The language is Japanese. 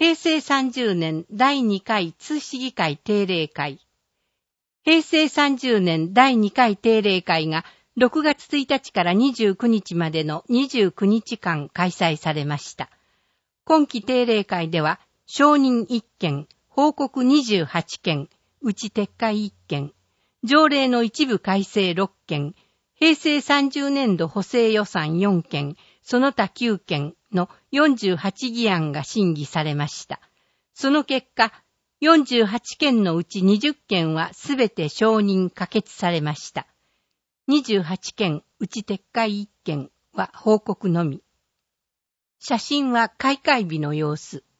平成30年第2回通市議会定例会。平成30年第2回定例会が6月1日から29日までの29日間開催されました。今期定例会では、承認1件、報告28件、うち撤回1件、条例の一部改正6件、平成30年度補正予算4件、その他9件の48議案が審議されました。その結果、48件のうち20件はすべて承認可決されました。28件、うち撤回1件は報告のみ。写真は開会日の様子。